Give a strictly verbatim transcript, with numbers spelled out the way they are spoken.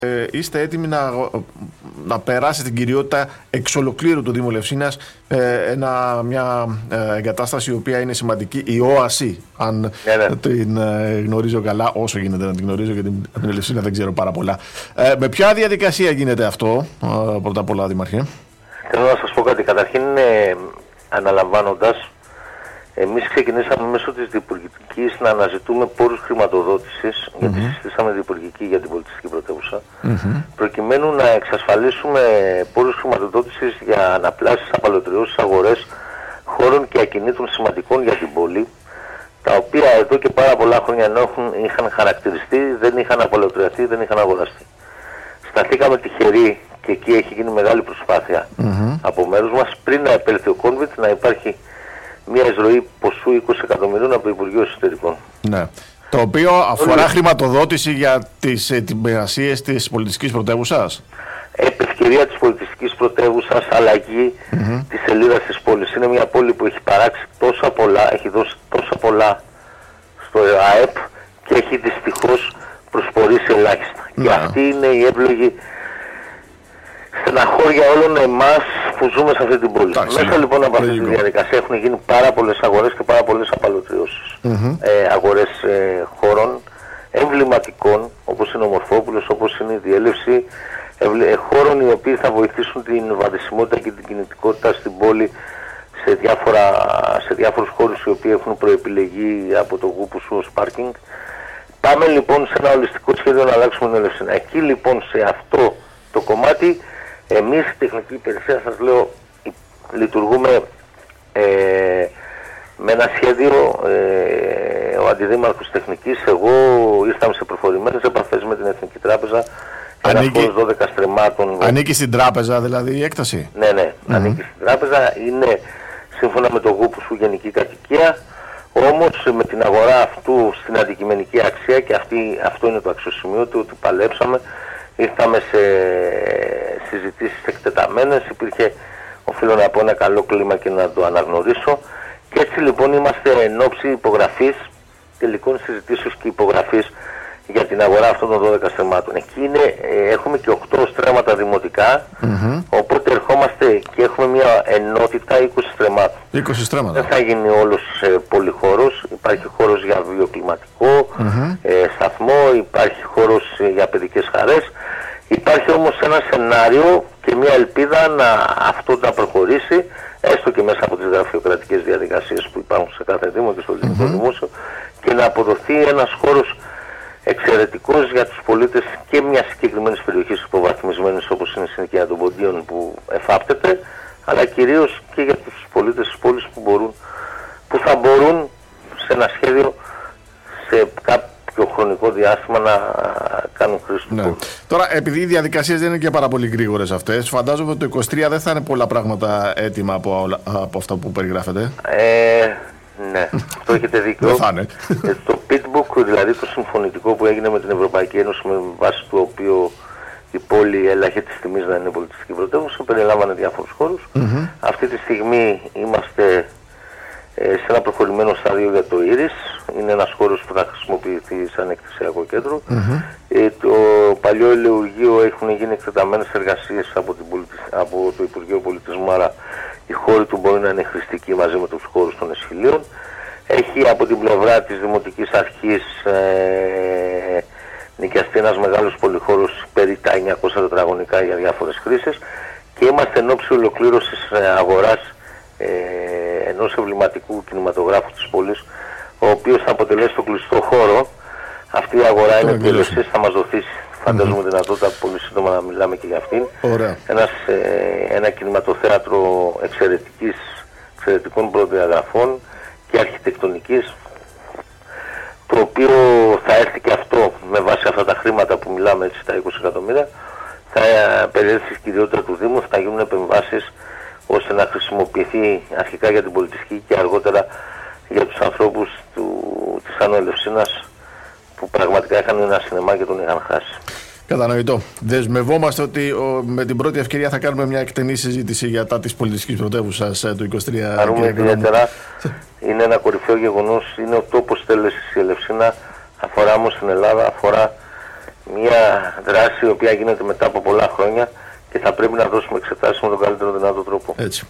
Ε, είστε έτοιμοι να, να περάσετε την κυριότητα εξ ολοκλήρου του Δήμου Ελευσίνας, ε, ένα, μια ε, εγκατάσταση η οποία είναι σημαντική, η ΟΑΣΥ, αν ναι, ναι. την ε, γνωρίζω καλά, όσο γίνεται να την γνωρίζω, γιατί από την Ελευσίνα δεν ξέρω πάρα πολλά. Ε, με ποια διαδικασία γίνεται αυτό, ε, πρώτα απ' όλα, Δήμαρχε? Θέλω να σας πω κάτι. Καταρχήν, ε, αναλαμβάνοντας, εμείς ξεκινήσαμε μέσω της Διπουργικής να αναζητούμε πόρους χρηματοδότησης, mm-hmm. γιατί συστήσαμε Διπουργική για την πολιτιστική πρωτεύουσα, mm-hmm. προκειμένου να εξασφαλίσουμε πόρους χρηματοδότησης για αναπλάσεις, απαλωτριώσεις, αγορές χώρων και ακινήτων σημαντικών για την πόλη, τα οποία εδώ και πάρα πολλά χρόνια ενώ έχουν, είχαν χαρακτηριστεί, δεν είχαν απαλωτριωθεί, δεν είχαν αγοραστεί. Σταθήκαμε τυχεροί και εκεί έχει γίνει μεγάλη προσπάθεια mm-hmm. από μέρους μας, πριν να επέλθει ο COVID, να υπάρχει μια εισρωή ποσού είκοσι εκατομμυρίων από το Υπουργείο Εσωτερικών. Ναι. Το οποίο αφορά Όλοι... χρηματοδότηση για τις ετοιμασίες της πολιτιστικής πρωτεύουσας. Επ' ευκαιρία της πολιτιστικής πρωτεύουσας, αλλαγή mm-hmm. της σελίδας της πόλης. Είναι μια πόλη που έχει παράξει τόσα πολλά, έχει δώσει τόσα πολλά στο ΑΕΠ και έχει δυστυχώς προσπορήσει ελάχιστα. Ναι. Και αυτή είναι η εύλογη στεναχώρια όλων εμάς που ζούμε σε αυτή την πόλη. Τάξη, Μέσα λοιπόν από αυτή τη διαδικασία έχουν γίνει πάρα πολλές αγορές και πάρα πολλές απαλωτριώσεις. Mm-hmm. Ε, αγορές ε, χώρων εμβληματικών, όπως είναι ο Μορφόπουλος, όπως είναι η διέλευση, ε, ε, χώρων οι οποίοι θα βοηθήσουν την βαδισιμότητα και την κινητικότητα στην πόλη σε, διάφορα, σε διάφορους χώρους οι οποίοι έχουν προεπιλεγεί από το Γούπουσου ως πάρκινγκ. Πάμε λοιπόν σε ένα ολιστικό σχέδιο να αλλάξουμε την Ελευσίνα. Εκεί λοιπόν σε αυτό το κομμάτι εμείς η τεχνική υπηρεσία, σας λέω, λειτουργούμε ε, με ένα σχέδιο, ε, ο Αντιδήμαρχος Τεχνικής, εγώ ήρθαμε σε προφορημένες επαφές με την Εθνική Τράπεζα, ένας χώρος δώδεκα στρεμμάτων. Ανήκει στην τράπεζα δηλαδή η έκταση? Ναι, ναι, mm-hmm. ανήκει στην τράπεζα, είναι σύμφωνα με το Γούπουσου γενική κατοικία, όμως με την αγορά αυτού στην αντικειμενική αξία, και αυτή, αυτό είναι το αξιοσημείωτο, ότι παλέψαμε. Ήρθαμε σε συζητήσεις εκτεταμένες, υπήρχε, οφείλω να πω, ένα καλό κλίμα και να το αναγνωρίσω, και έτσι λοιπόν είμαστε εν ώψη υπογραφής, τελικών συζητήσεων και υπογραφής για την αγορά αυτών των δώδεκα στρεμμάτων. Εκεί είναι, έχουμε και οκτώ στρέμματα δημοτικά, mm-hmm. οπότε ερχόμαστε και έχουμε μια ενότητα είκοσι στρεμμάτων. είκοσι στρέμματα. Δεν θα γίνει όλος ε, πολυχώρος, υπάρχει χώρος για βιοκλιματικό mm-hmm. ε, σταθμό, υπάρχει χώρος ε, για παιδικές χαρές. Υπάρχει όμως ένα σενάριο και μια ελπίδα να αυτό να προχωρήσει, έστω και μέσα από τις γραφειοκρατικές διαδικασίες που υπάρχουν σε κάθε δήμο και στο ελληνικό mm-hmm. δημόσιο, και να αποδοθεί ένας χώρος εξαιρετικός για τους πολίτες και μια συγκεκριμένη περιοχή υποβαθμισμένης όπως είναι η συνοικία των Ποντίων που εφάπτεται, αλλά κυρίως και για τους πολίτες της πόλης που, μπορούν, που θα μπορούν σε ένα σχέδιο σε κάποιο χρονικό διάστημα να κάνουν χρήση του. Ναι. Τώρα, επειδή οι διαδικασίες δεν είναι και πάρα πολύ γρήγορες αυτές, φαντάζομαι ότι το είκοσι τρία δεν θα είναι πολλά πράγματα έτοιμα από, από αυτά που περιγράφετε. Ε, ναι, αυτό έχετε δίκιο. Δεν θα είναι. Ε, το pitbook, δηλαδή το συμφωνητικό που έγινε με την Ευρωπαϊκή Ένωση, με βάση του οποίου η πόλη έλαχε της τιμής να είναι πολιτιστική πρωτεύουσα, περιλάμβανε διάφορους χώρους. Mm-hmm. Αυτή τη στιγμή είμαστε ε, σε ένα προχωρημένο στάδιο για το Ήρις. Είναι ένας χώρος που θα χρησιμοποιηθεί σαν εκθεσιακό κέντρο. Mm-hmm. Ε, το παλιό ελαιουργείο έχουν γίνει εκτεταμένες εργασίες από, την πολιτισ... από το Υπουργείο Πολιτισμού, άρα οι χώροι του μπορεί να είναι χρηστικοί μαζί με τους χώρους των εσχυλίων. Έχει από την πλευρά της Δημοτικής Αρχής ε, νοικιαστεί ένας μεγάλος πολυχώρος περί τα εννιακόσια τετραγωνικά για διάφορες χρήσεις, και είμαστε εν ώψη ολοκλήρωσης ε, αγοράς ε, ενός εμβληματικού κινηματογράφου της πόλης, ο οποίος θα αποτελέσει το κλειστό χώρο. Αυτή η αγορά είναι τελεσής, θα μας δοθεί, φαντάζομαι, mm-hmm. δυνατότητα πολύ σύντομα να μιλάμε και για αυτήν. Ένας, ε, ένα κινηματοθέατρο εξαιρετικής, εξαιρετικών προδιαγραφών και αρχιτεκτονικής, το οποίο θα έρθει και αυτό με βάση αυτά τα χρήματα που μιλάμε, έτσι, τα είκοσι εκατομμύρια, θα ε, περιέλθει στη κυριότητα του Δήμου, θα γίνουν επεμβάσεις ώστε να χρησιμοποιηθεί αρχικά για την πολιτιστική και αργότερα για τους ανθρώπους του, της Άνω Ελευσίνας, που πραγματικά είχαν ένα σινεμά και τον είχαν χάσει. Κατανοητό. Δεσμευόμαστε ότι ο, με την πρώτη ευκαιρία θα κάνουμε μια εκτενή συζήτηση για τα της πολιτιστικής πρωτεύουσας ε, του είκοσι τρία. Χαρούμε ιδιαίτερα. Είναι ένα κορυφαίο γεγονός. Είναι ο τόπος τέλεσης η Ελευσίνα. Αφορά όμως στην Ελλάδα, αφορά μια δράση η οποία γίνεται μετά από πολλά χρόνια και θα πρέπει να δώσουμε εξετάσεις με τον καλύτερο δυνατό τρόπο. Έτσι.